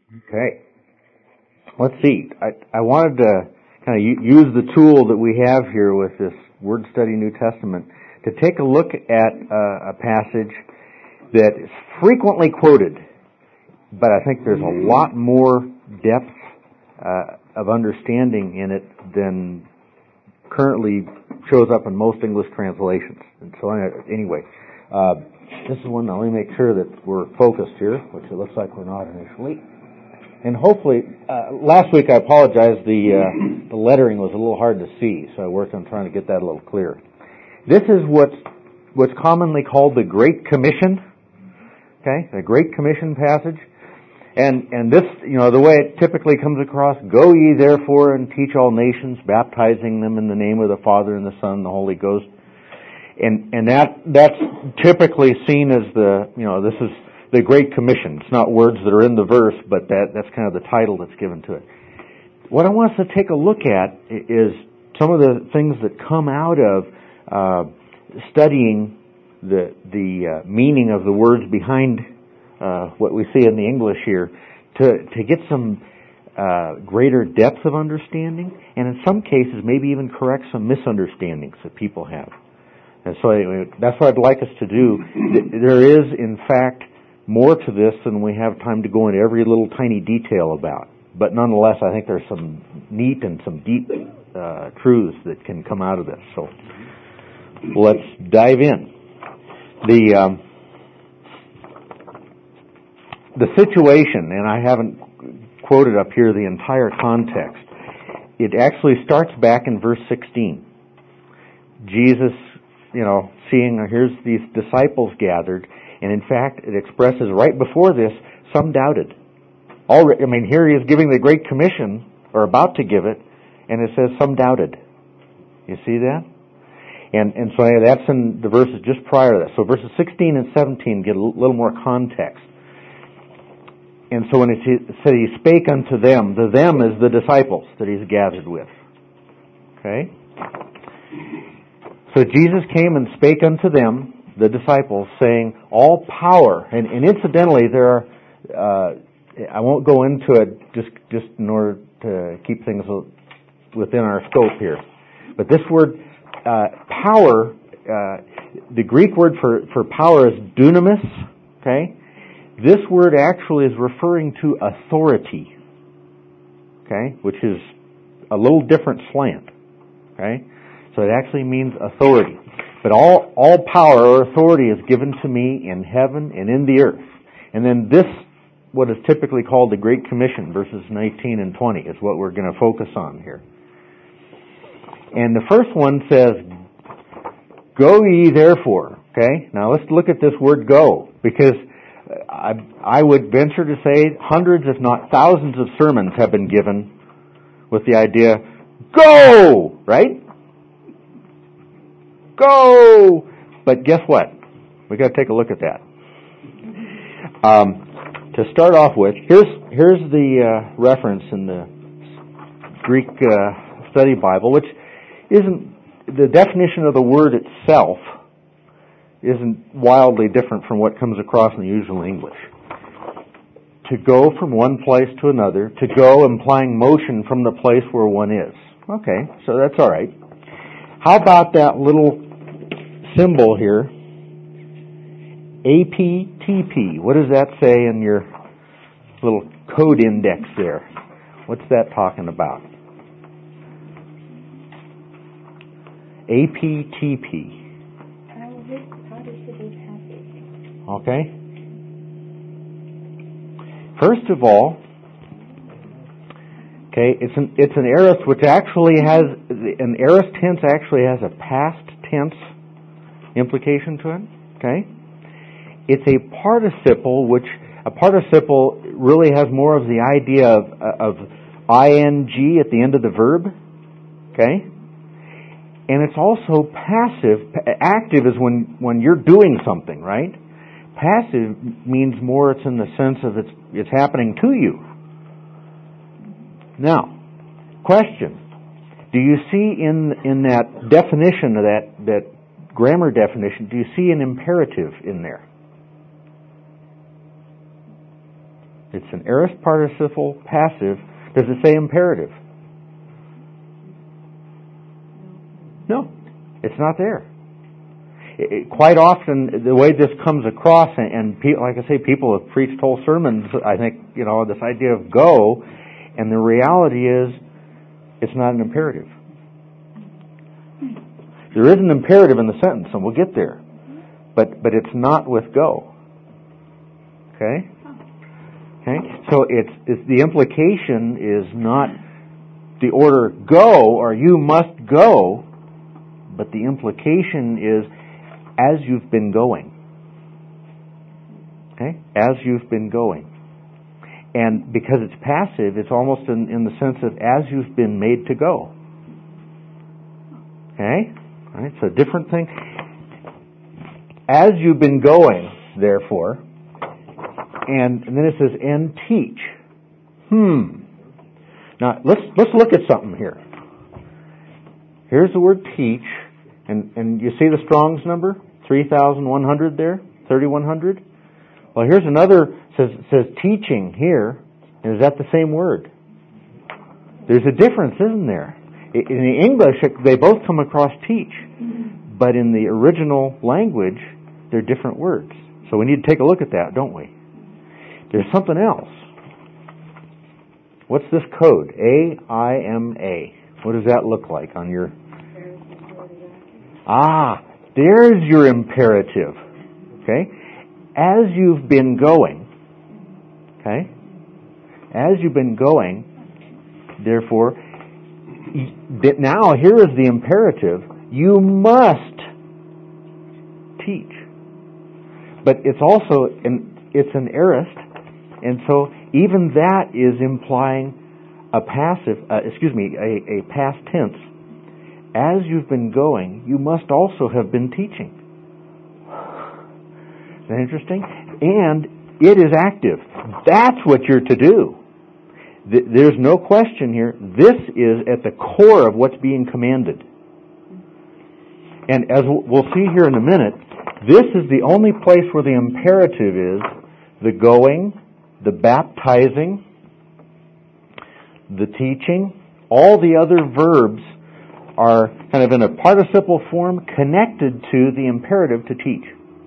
Okay. Let's see. I wanted to kind of use the tool that we have here with this Word Study New Testament to take a look at a passage that is frequently quoted, but I think there's a lot more depth of understanding in it than currently shows up in most English translations. And so anyway, this is one. Let me make sure that we're focused here, which it looks like we're not initially. And hopefully, last week I apologize, the lettering was a little hard to see, so I worked on trying to get that a little clearer. This is what's commonly called the Great Commission, okay, the Great Commission passage. And this, the way it typically comes across, go ye therefore and teach all nations, baptizing them in the name of the Father and the Son and the Holy Ghost. And that's typically seen as this is the Great Commission. It's not words that are in the verse, but that's kind of the title that's given to it. What I want us to take a look at is some of the things that come out of studying the meaning of the words behind what we see in the English here, to get some greater depth of understanding, and in some cases maybe even correct some misunderstandings that people have. And so anyway, that's what I'd like us to do. There is, in fact, more to this than we have time to go into every little tiny detail about. But nonetheless, I think there's some neat and some deep truths that can come out of this. So let's dive in. The situation, and I haven't quoted up here the entire context, it actually starts back in verse 16. Jesus, seeing here's these disciples gathered, and in fact it expresses right before this, some doubted. Here he is giving the Great Commission, or about to give it, and it says some doubted. You see that? And so that's in the verses just prior to that. So verses 16 and 17 get a little more context. And so when it said he spake unto them, the them is the disciples that he's gathered with. Okay? So Jesus came and spake unto them, the disciples, saying, all power, and incidentally there are, I won't go into it just in order to keep things within our scope here. But this word, power, the Greek word for power is dunamis, okay? This word actually is referring to authority, okay, which is a little different slant, okay? So it actually means authority. But all power or authority is given to me in heaven and in the earth. And then this, what is typically called the Great Commission, verses 19 and 20, is what we're going to focus on here. And the first one says, go ye therefore, okay? Now let's look at this word go, because I would venture to say hundreds, if not thousands, of sermons have been given with the idea, go! Right? Go! But guess what? We've got to take a look at that. To start off with, here's the reference in the Greek Study Bible, which isn't, the definition of the word itself isn't wildly different from what comes across in the usual English. To go from one place to another, to go implying motion from the place where one is. Okay, so that's all right. How about that little symbol here? APTP. What does that say in your little code index there? What's that talking about? APTP. Okay. First of all, okay, it's an aorist which actually has an aorist tense actually has a past tense implication to it. Okay. It's a participle, which a participle really has more of the idea of ing at the end of the verb. Okay. And it's also passive. Active is when you're doing something, right? Passive means more it's in the sense of it's happening to you. Now, question. Do you see in that definition of that grammar definition, do you see an imperative in there? It's an aorist participle passive. Does it say imperative? No, it's not there. Quite often, the way this comes across, and like I say, people have preached whole sermons, I think, this idea of go, and the reality is, it's not an imperative. There is an imperative in the sentence, and we'll get there. But it's not with go. Okay? So it's the implication is not the order go, or you must go, but the implication is as you've been going. Okay? As you've been going. And because it's passive, it's almost in the sense of as you've been made to go. Okay? All right, so a different thing. As you've been going, therefore, and then it says, and teach. Now, let's look at something here. Here's the word teach, and you see the Strong's number? 3,100 there? 3,100? Well, here's another, says teaching here, and is that the same word? There's a difference, isn't there? In the English, they both come across teach, but in the original language, they're different words. So we need to take a look at that, don't we? There's something else. What's this code? AIMA. What does that look like on your... there's your imperative. Okay? As you've been going, okay? As you've been going, therefore, now here is the imperative. You must teach. But it's also, it's an aorist, and so even that is implying a passive, a past tense. As you've been going, you must also have been teaching. Isn't that interesting? And it is active. That's what you're to do. There's no question here. This is at the core of what's being commanded. And as we'll see here in a minute, this is the only place where the imperative is the going, the baptizing, the teaching. All the other verbs are kind of in a participle form connected to the imperative to teach.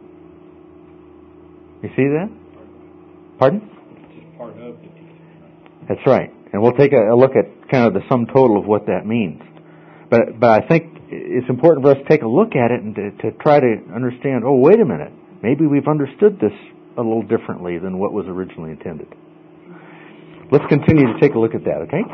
You see that? Pardon? It's part of the teaching. That's right. And we'll take a look at kind of the sum total of what that means. But I think it's important for us to take a look at it and to try to understand, oh, wait a minute, maybe we've understood this a little differently than what was originally intended. Let's continue to take a look at that, okay?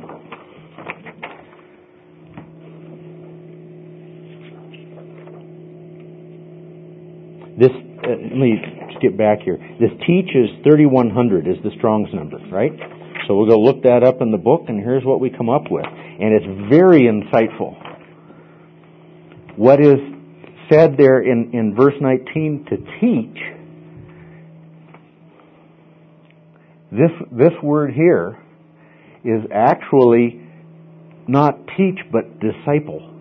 This, let me skip back here. This teach is 3,100 is the Strong's number, right? So we'll go look that up in the book, and here's what we come up with. And it's very insightful. What is said there in verse 19 to teach, this word here is actually not teach, but disciple.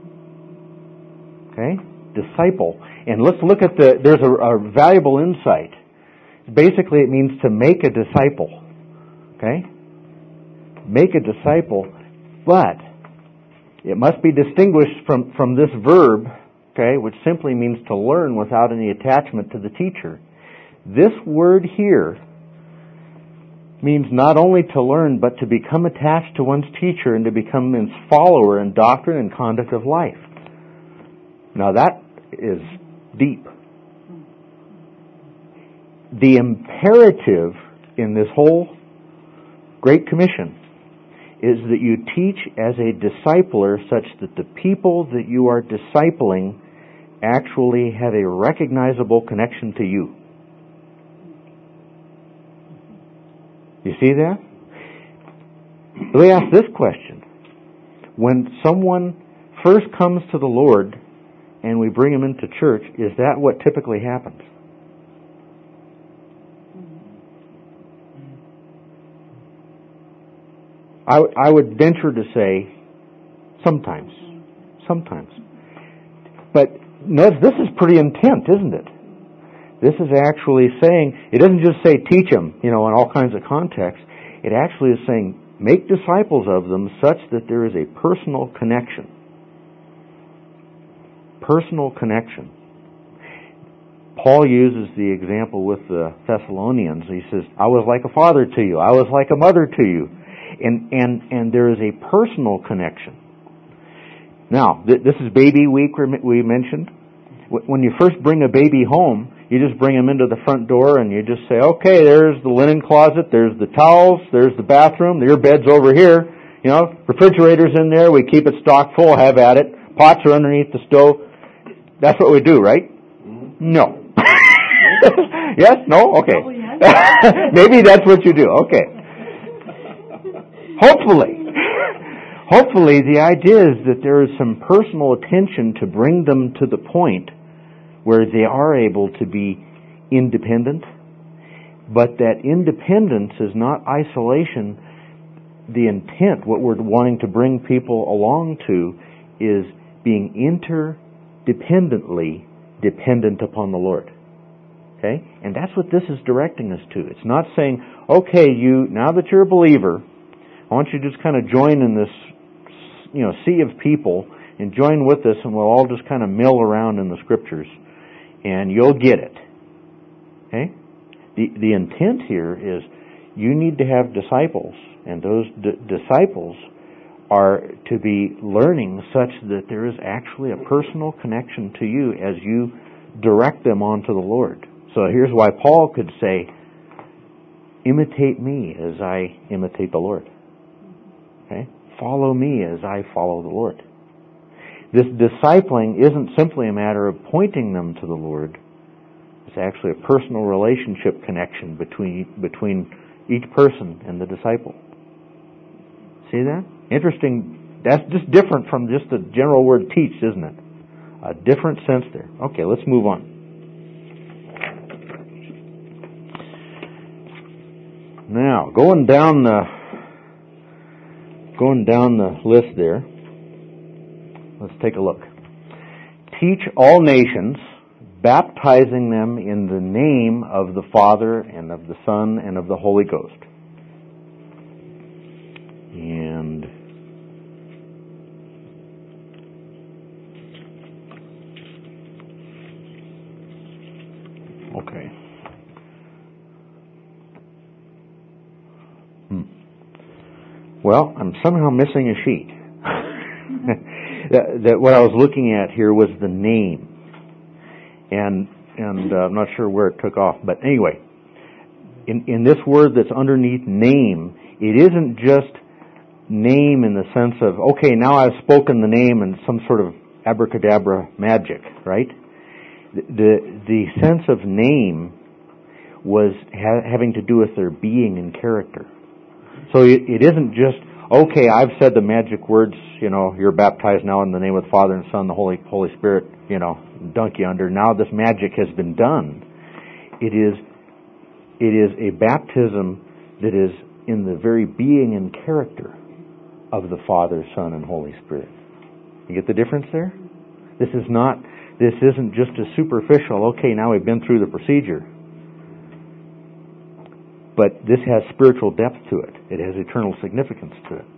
Okay? Disciple. And let's look at there's a valuable insight. Basically, it means to make a disciple. Okay? Make a disciple, but it must be distinguished from this verb, okay, which simply means to learn without any attachment to the teacher. This word here means not only to learn, but to become attached to one's teacher and to become his follower in doctrine and conduct of life. Now that is deep. The imperative in this whole Great Commission is that you teach as a discipler such that the people that you are discipling actually have a recognizable connection to you. You see that? Let me ask this question. When someone first comes to the Lord and we bring him into church, is that what typically happens? I would venture to say sometimes. But notice this is pretty intense, isn't it? This is actually saying, it doesn't just say teach them, in all kinds of contexts. It actually is saying, make disciples of them such that there is a personal connection. Personal connection. Paul uses the example with the Thessalonians. He says, I was like a father to you. I was like a mother to you. And there is a personal connection. Now, this is baby week we mentioned. When you first bring a baby home, you just bring him into the front door and you just say, okay, there's the linen closet, there's the towels, there's the bathroom, your bed's over here. Refrigerator's in there, we keep it stocked full, have at it. Pots are underneath the stove. That's what we do, right? No. Yes? No? Okay. Maybe that's what you do. Okay. Hopefully the idea is that there is some personal attention to bring them to the point where they are able to be independent, but that independence is not isolation. The intent, what we're wanting to bring people along to, is being interdependently dependent upon the Lord. Okay? And that's what this is directing us to. It's not saying, okay, now that you're a believer, I want you to just kind of join in this, sea of people and join with us, and we'll all just kind of mill around in the Scriptures, and you'll get it. Okay? The intent here is you need to have disciples, and those disciples are to be learning such that there is actually a personal connection to you as you direct them onto the Lord. So here's why Paul could say, imitate me as I imitate the Lord. Okay? Follow me as I follow the Lord. This discipling isn't simply a matter of pointing them to the Lord. It's actually a personal relationship connection between each person and the disciple. See that? Interesting. That's just different from just the general word teach, isn't it? A different sense there. Okay, let's move on. Now, going down the list there, let's take a look. Teach all nations, baptizing them in the name of the Father and of the Son and of the Holy Ghost. And okay. Well, I'm somehow missing a sheet. that what I was looking at here was the name, and I'm not sure where it took off. But anyway, in this word that's underneath name, it isn't just name in the sense of, okay, now I've spoken the name and some sort of abracadabra magic, right? The sense of name was having to do with their being and character. So it isn't just, okay, I've said the magic words, you're baptized now in the name of the Father and Son and the Holy Spirit, dunk you under. Now this magic has been done. It is a baptism that is in the very being and character of the Father, Son, and Holy Spirit. You get the difference there? This isn't just a superficial, okay, now we've been through the procedure. But this has spiritual depth to it. It has eternal significance to it.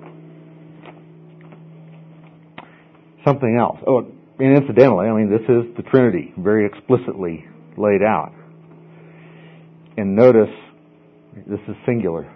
Something else. Oh, and incidentally, this is the Trinity, very explicitly laid out. And notice, this is singular.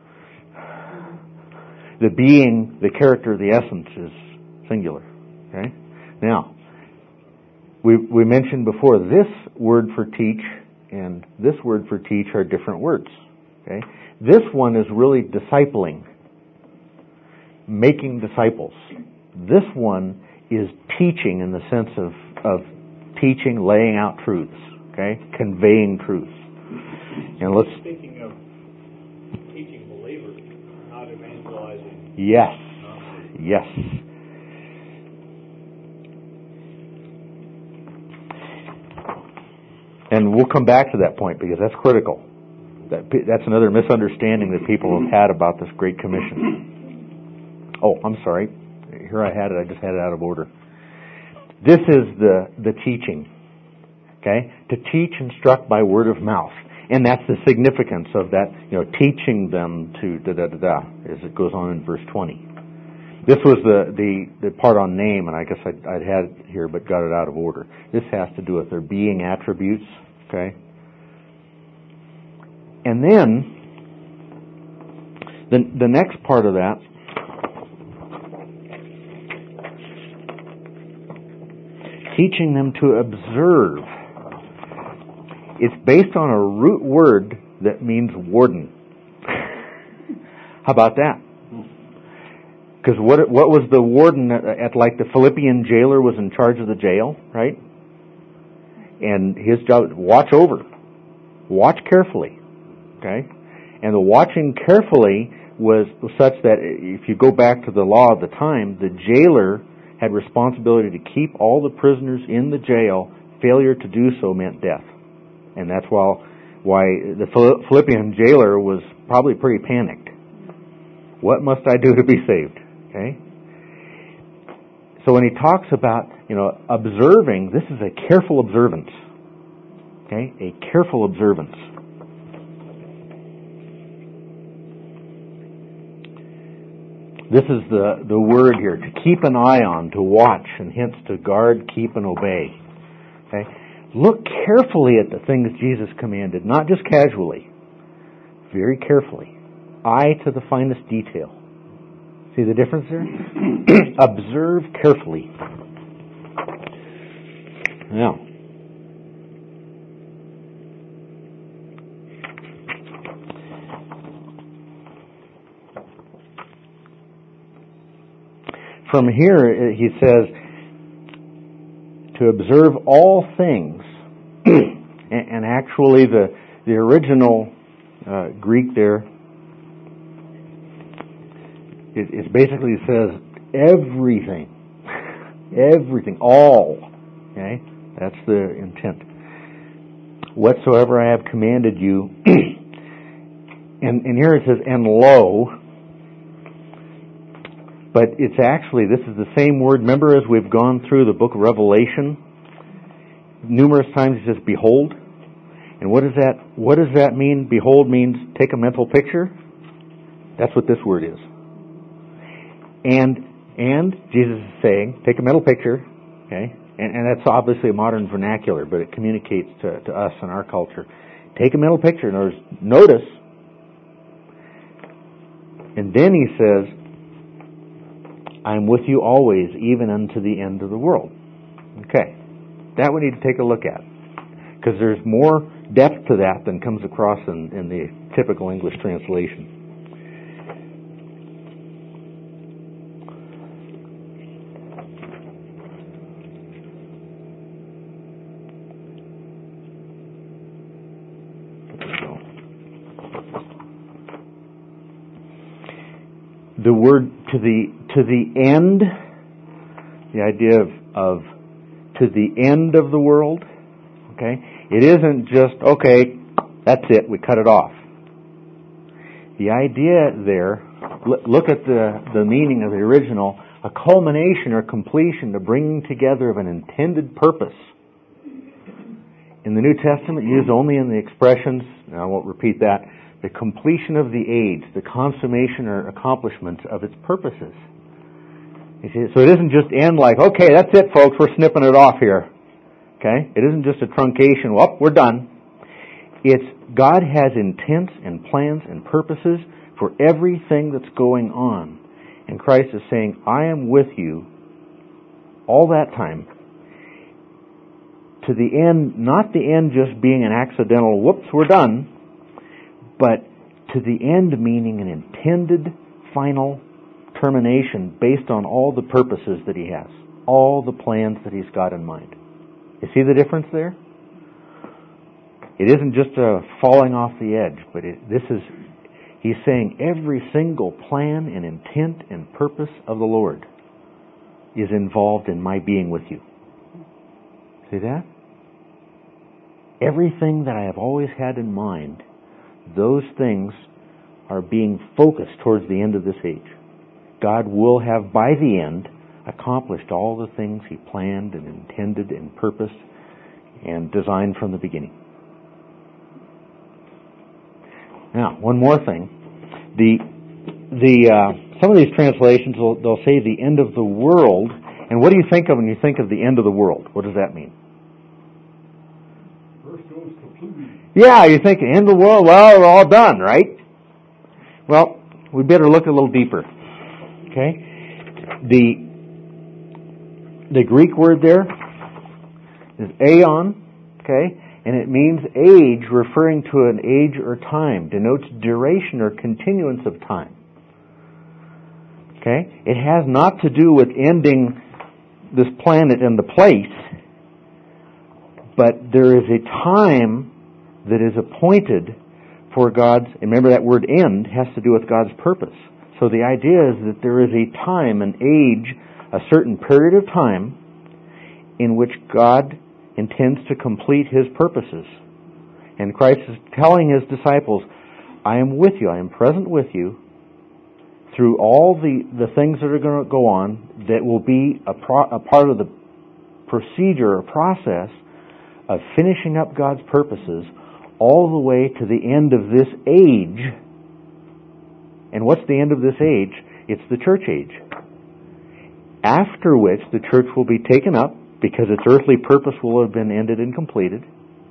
The being, the character, the essence is singular. Okay? Now, we mentioned before, this word for teach and this word for teach are different words. Okay? This one is really discipling, making disciples. This one is teaching in the sense of teaching, laying out truths, okay? Conveying truths. And let's speaking of teaching believers, not evangelizing. Yes. Yes. And we'll come back to that point because that's critical. That's another misunderstanding that people have had about this Great Commission. Oh, I'm sorry. Here I had it. I just had it out of order. This is the teaching. Okay? To teach, instruct by word of mouth. And that's the significance of that, teaching them to da-da-da-da, as it goes on in verse 20. This was the part on name, and I guess I'd had it here but got it out of order. This has to do with their being attributes, okay? And then, the next part of that, teaching them to observe. It's based on a root word that means warden. How about that? Because what was the warden at like the Philippian jailer was in charge of the jail, right? And his job, watch over. Watch carefully. Okay? And the watching carefully was such that if you go back to the law of the time, the jailer had responsibility to keep all the prisoners in the jail. Failure to do so meant death. And that's why the Philippian jailer was probably pretty panicked. What must I do to be saved? Okay? So when he talks about, observing, this is a careful observance. Okay? A careful observance. This is the word here, to keep an eye on, to watch, and hence to guard, keep, and obey. Okay? Look carefully at the things Jesus commanded, not just casually. Very carefully. Eye to the finest detail. See the difference there? Observe carefully. Now, from here, he says, to observe all things, and actually the original Greek there, it basically says everything, all. Okay, that's the intent. Whatsoever I have commanded you, and here it says, and lo. But it's actually, this is the same word. Remember, as we've gone through the book of Revelation, numerous times it says, behold. And what does that mean? Behold means take a mental picture. That's what this word is. And Jesus is saying, take a mental picture, okay? And that's obviously a modern vernacular, but it communicates to us in our culture. Take a mental picture. Notice. And then he says, I'm with you always, even unto the end of the world. Okay. That we need to take a look at. Because there's more depth to that than comes across in the typical English translation. The word to the end, the idea of to the end of the world, okay? It isn't just, okay, that's it, we cut it off. The idea there, look at the meaning of the original, a culmination or completion, the bringing together of an intended purpose. In the New Testament, used only in the expressions, and I won't repeat that, the completion of the age, the consummation or accomplishment of its purposes. You see, so it isn't just end like, okay, that's it, folks, we're snipping it off here. Okay? It isn't just a truncation, well, we're done. It's God has intents and plans and purposes for everything that's going on. And Christ is saying, I am with you all that time. To the end, not the end just being an accidental, whoops, we're done, but to the end meaning an intended final termination based on all the purposes that He has, all the plans that He's got in mind. You see the difference there? It isn't just a falling off the edge, but He's saying every single plan and intent and purpose of the Lord is involved in my being with you. See that? Everything that I have always had in mind, those things are being focused towards the end of this age. God will have, by the end, accomplished all the things He planned and intended and purposed. and designed from the beginning. Now, one more thing. Some of these translations, they'll say the end of the world. And what do you think of when you think of the end of the world? What does that mean? Earth goes completely. Yeah, you think end of the world, well, we're all done, right? Well, we better look a little deeper. Okay? The Greek word there is aeon, okay? And it means age, referring to an age or time, denotes duration or continuance of time. Okay? It has not to do with ending this planet and the place, but there is a time that is appointed for God's, remember that word end has to do with God's purpose. So the idea is that there is a time, an age, a certain period of time in which God intends to complete His purposes. And Christ is telling His disciples, I am with you, I am present with you through all the things that are going to go on that will be a part of the procedure or process of finishing up God's purposes all the way to the end of this age. And what's the end of this age? It's the church age. After which the church will be taken up because its earthly purpose will have been ended and completed,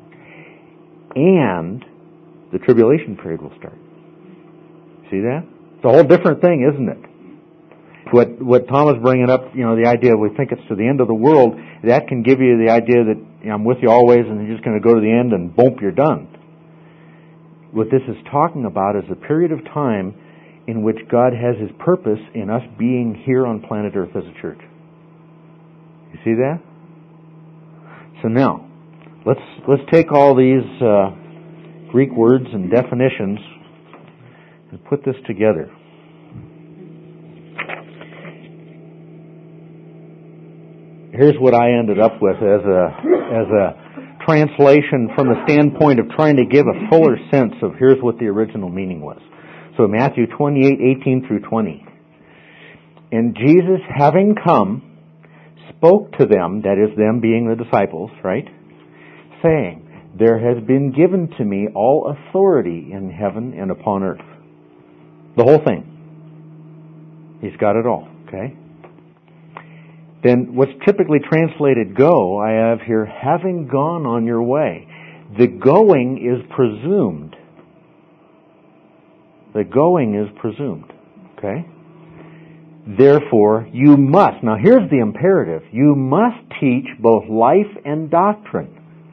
and the tribulation period will start. See that? It's a whole different thing, isn't it? What Tom is bringing up, the idea we think it's to the end of the world, that can give you the idea that I'm with you always and you're just going to go to the end and boom, you're done. What this is talking about is a period of time in which God has His purpose in us being here on planet Earth as a church. You see that? So now, let's take all these Greek words and definitions and put this together. Here's what I ended up with as a translation from the standpoint of trying to give a fuller sense of here's what the original meaning was. So Matthew 28:18 through 20. And Jesus, having come, spoke to them, that is them being the disciples, right? Saying, there has been given to me all authority in heaven and upon earth. The whole thing. He's got it all, okay? Then what's typically translated go, I have here, having gone on your way. The going is presumed. The going is presumed, okay? Therefore, you must, now here's the imperative, you must teach both life and doctrine.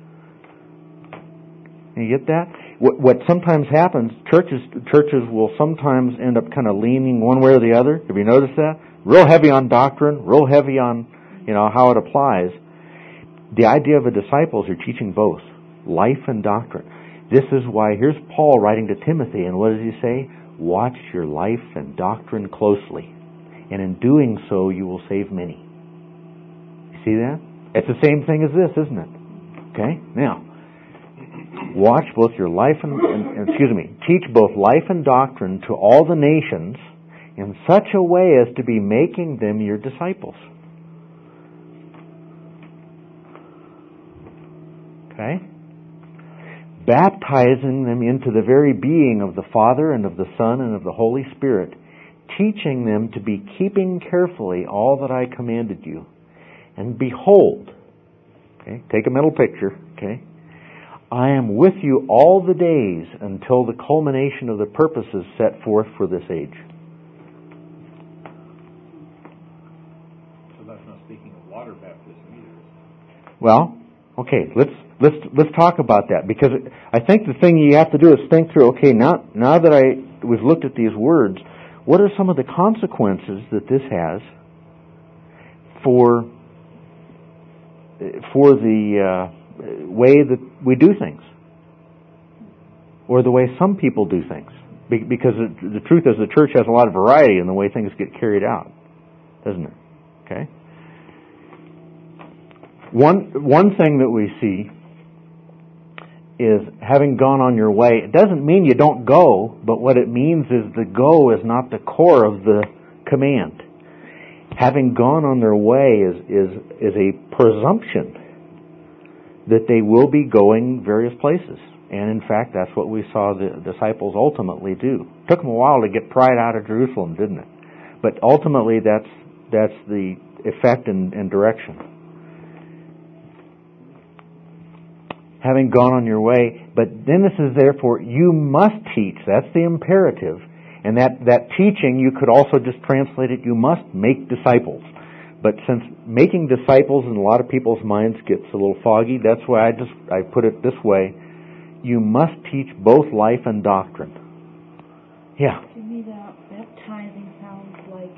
You get that? What sometimes happens, churches will sometimes end up kind of leaning one way or the other. Have you noticed that? Real heavy on doctrine, real heavy on, how it applies. The idea of a disciple is you're teaching both, life and doctrine. This is why, here's Paul writing to Timothy, and what does he say? Watch your life and doctrine closely, and in doing so you will save many. You see that? It's the same thing as this, isn't it? Okay? Now, watch both your life teach both life and doctrine to all the nations in such a way as to be making them your disciples. Okay? Baptizing them into the very being of the Father and of the Son and of the Holy Spirit, teaching them to be keeping carefully all that I commanded you. And behold, okay, take a mental picture, okay? I am with you all the days until the culmination of the purposes set forth for this age. So that's not speaking of water baptism either. Well, okay, let's talk about that, because I think the thing you have to do is think through, okay, now that we've looked at these words, what are some of the consequences that this has for the way that we do things, or the way some people do things? Because the truth is, the church has a lot of variety in the way things get carried out, doesn't it? Okay. One thing that we see is having gone on your way. It doesn't mean you don't go, but what it means is the go is not the core of the command. Having gone on their way is a presumption that they will be going various places. And in fact, that's what we saw the disciples ultimately do. It took them a while to get pride out of Jerusalem, didn't it? But ultimately, that's the effect and direction. Having gone on your way, but then this is therefore, you must teach. That's the imperative. And that teaching, you could also just translate it, you must make disciples. But since making disciples in a lot of people's minds gets a little foggy, that's why I put it this way. You must teach both life and doctrine. Yeah. To me, the baptizing sounds like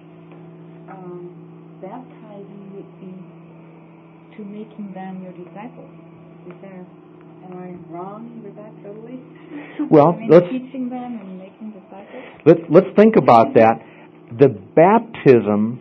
baptizing to making them your disciples. Am I wrong with that totally? Well, teaching them and making disciples. Let's think about that. The baptism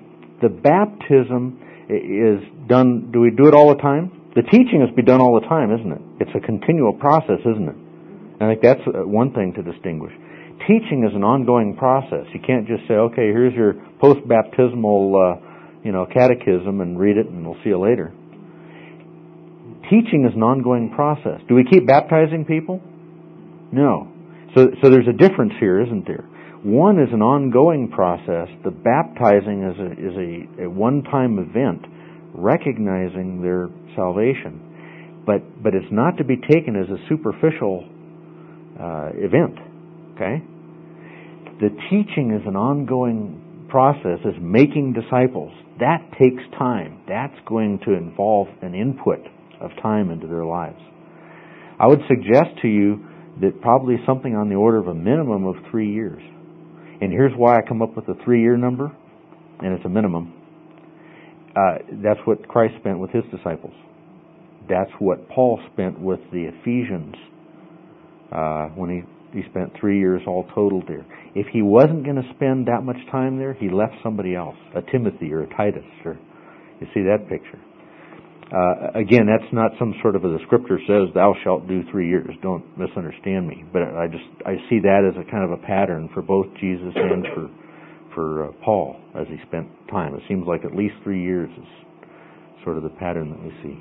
is done. Do we do it all the time? The teaching is to be done all the time, isn't it? It's a continual process, isn't it? I think that's one thing to distinguish. Teaching is an ongoing process. You can't just say, okay, here's your post-baptismal catechism and read it and we'll see you later. Teaching is an ongoing process. Do we keep baptizing people? No. So there's a difference here, isn't there? One is an ongoing process. The baptizing is a one-time event, recognizing their salvation. But it's not to be taken as a superficial event. Okay? The teaching is an ongoing process, is making disciples. That takes time. That's going to involve an input of time into their lives. I would suggest to you that probably something on the order of a minimum of 3 years. And here's why I come up with a 3-year number, and it's a minimum. That's what Christ spent with His disciples. That's what Paul spent with the Ephesians when he spent 3 years all total there. If he wasn't going to spend that much time there, he left somebody else, a Timothy or a Titus. Or you see that picture. Again, that's not some sort of the Scripture says, "Thou shalt do 3 years." Don't misunderstand me. But I see that as a kind of a pattern for both Jesus and for Paul as he spent time. It seems like at least 3 years is sort of the pattern that we see.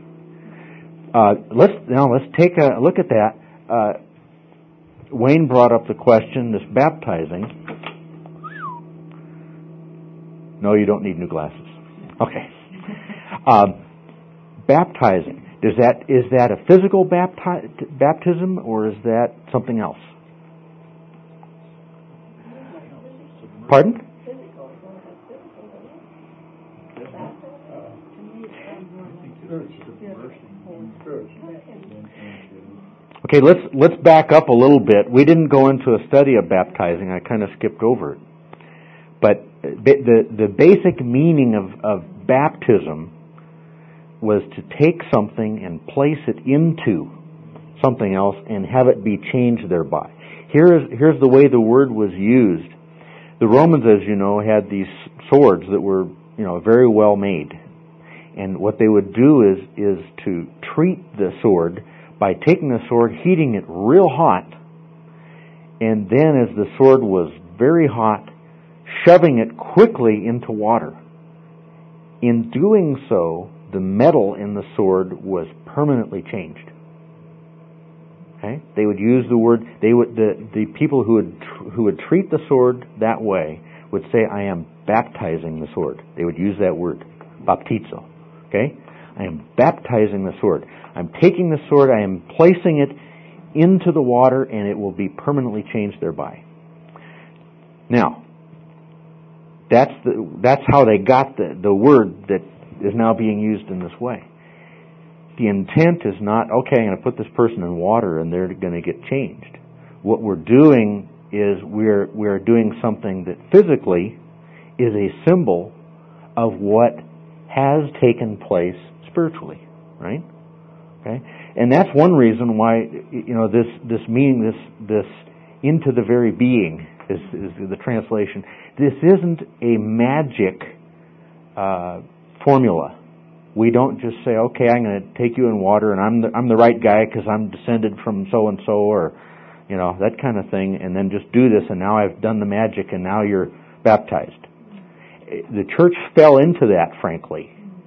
Let's take a look at that. Wayne brought up the question, this baptizing. No, you don't need new glasses. Okay. Baptizing. Is that a physical baptism, or is that something else? Pardon? Okay, let's back up a little bit. We didn't go into a study of baptizing. I kind of skipped over it. But the basic meaning of baptism was to take something and place it into something else and have it be changed thereby. Here's the way the word was used. The Romans, as you know, had these swords that were, very well made. And what they would do is to treat the sword by taking the sword, heating it real hot, and then as the sword was very hot, shoving it quickly into water. In doing so, the metal in the sword was permanently changed. Okay? They would use the word. The people who would treat the sword that way would say, "I am baptizing the sword." They would use that word, baptizo. Okay? I am baptizing the sword. I'm taking the sword. I am placing it into the water, and it will be permanently changed thereby. Now, that's how they got the word that is now being used in this way. The intent is not, okay, I'm going to put this person in water and they're going to get changed. What we're doing is we're doing something that physically is a symbol of what has taken place spiritually, right? Okay, and that's one reason why this meaning, this into the very being is the translation. This isn't a magic formula. We don't just say, okay, I'm going to take you in water and I'm the right guy because I'm descended from so and so, or that kind of thing, and then just do this and now I've done the magic and now you're baptized. The church fell into that, frankly,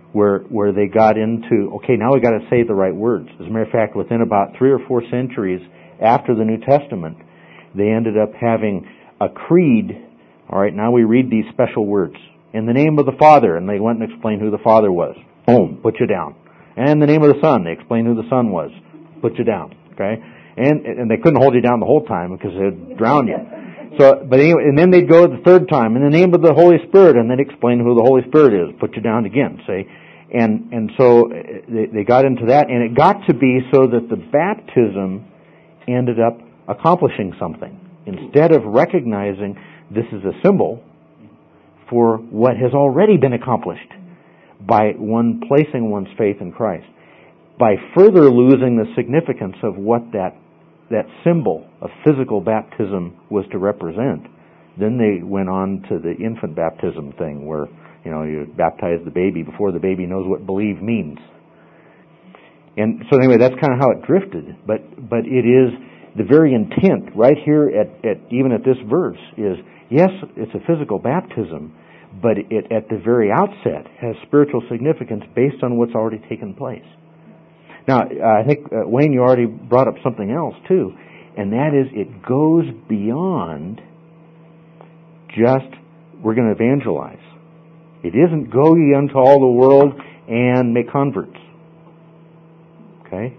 where they got into, okay, now we got to say the right words. As a matter of fact, within about 3 or 4 centuries after the New Testament, they ended up having a creed. All right, now we read these special words. In the name of the Father, and they went and explained who the Father was. Boom, put you down. And in the name of the Son, they explained who the Son was. Put you down. Okay? And they couldn't hold you down the whole time because they'd drown you. So, but anyway, and then they'd go the third time, in the name of the Holy Spirit, and they'd explain who the Holy Spirit is. Put you down again, say. And so they got into that, and it got to be so that the baptism ended up accomplishing something. Instead of recognizing this is a symbol for what has already been accomplished by one placing one's faith in Christ. By further losing the significance of what that symbol of physical baptism was to represent, then they went on to the infant baptism thing where, you baptize the baby before the baby knows what believe means. And so anyway, that's kind of how it drifted. But it is the very intent right here even at this verse is, yes, it's a physical baptism, but it at the very outset has spiritual significance based on what's already taken place. Now, I think, Wayne, you already brought up something else too, and that is it goes beyond just we're going to evangelize. It isn't go ye unto all the world and make converts. Okay?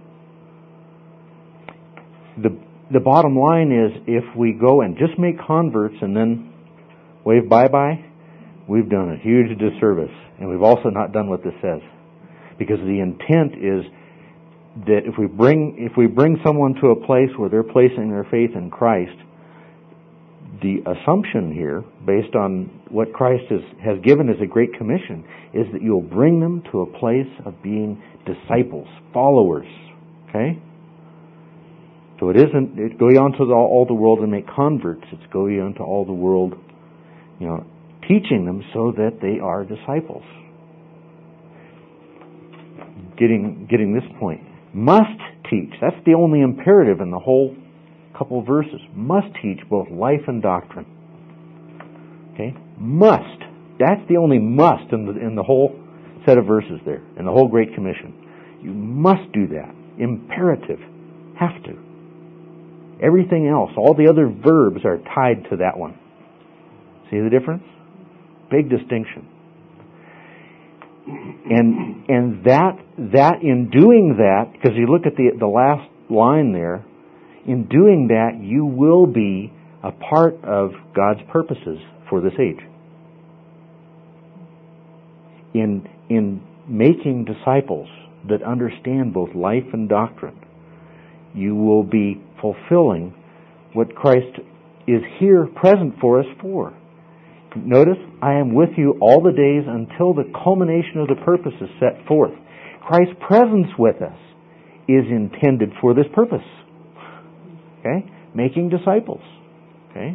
The bottom line is if we go and just make converts and then wave bye-bye, we've done a huge disservice. And we've also not done what this says. Because the intent is that if we bring someone to a place where they're placing their faith in Christ, the assumption here, based on what Christ has given as a great commission, is that you'll bring them to a place of being disciples, followers. Okay? So it isn't go ye unto all the world and make converts. It's go ye unto all the world, teaching them so that they are disciples. Getting this point. Must teach. That's the only imperative in the whole couple of verses. Must teach both life and doctrine. Okay? Must. That's the only must in the whole set of verses there, in the whole Great Commission. You must do that. Imperative. Have to. Everything else, all the other verbs are tied to that one. See the difference? Big distinction. And that in doing that, because you look at the last line there, in doing that you will be a part of God's purposes for this age. In making disciples that understand both life and doctrine, you will be fulfilling what Christ is here present for us for. Notice, I am with you all the days until the culmination of the purpose is set forth. Christ's presence with us is intended for this purpose. Okay? Making disciples. Okay?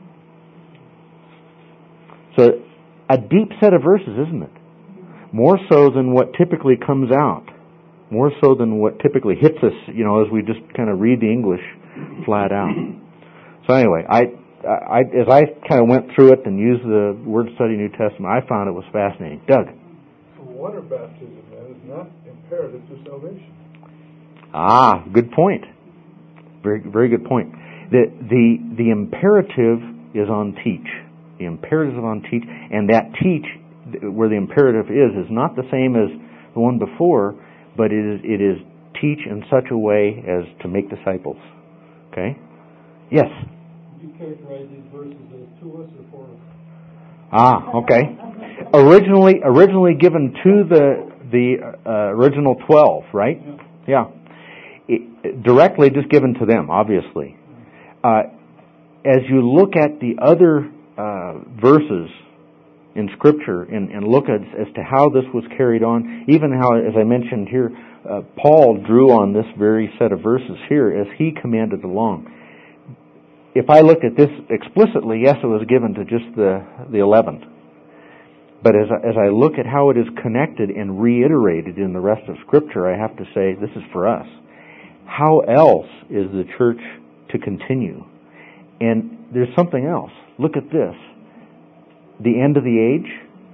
So, a deep set of verses, isn't it? More so than what typically comes out. More so than what typically hits us, as we just kind of read the English flat out. So anyway, as I kind of went through it and used the Word Study New Testament, I found it was fascinating. Doug? So water baptism, then, is not imperative to salvation. Ah, good point. Very, very good point. The imperative is on teach. The imperative is on teach, and that teach, where the imperative is not the same as the one before, but it is teach in such a way as to make disciples. Okay? Yes? You characterize these verses as to us or for us? Ah, okay. Originally given to the original 12, right? Yeah. Directly just given to them, obviously. As you look at the other verses in Scripture and look as to how this was carried on, even how, as I mentioned here, Paul drew on this very set of verses here as he commanded along. If I look at this explicitly, yes, it was given to just the 11. But as I look at how it is connected and reiterated in the rest of Scripture, I have to say this is for us. How else is the church to continue? And there's something else. Look at this. The end of the age,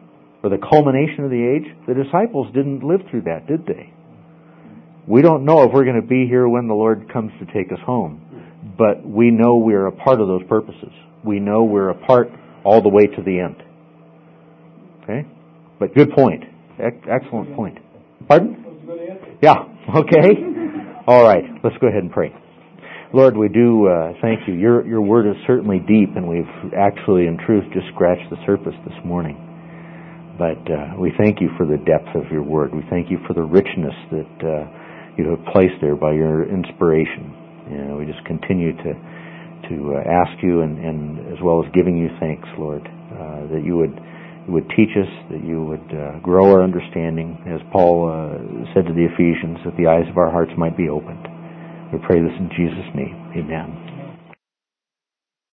or the culmination of the age? The disciples didn't live through that, did they? We don't know if we're going to be here when the Lord comes to take us home, but we know we're a part of those purposes. We know we're a part all the way to the end. Okay? But good point. Excellent point. Pardon? Yeah. Okay. All right. Let's go ahead and pray. Lord, we do thank you. Your word is certainly deep, and we've actually, in truth, just scratched the surface this morning. But we thank you for the depth of your word. We thank you for the richness that you have placed there by your inspiration. And we just continue to ask you, and as well as giving you thanks, Lord, that you would teach us, that you would grow our understanding, as Paul said to the Ephesians, that the eyes of our hearts might be opened. We pray this in Jesus' name. Amen.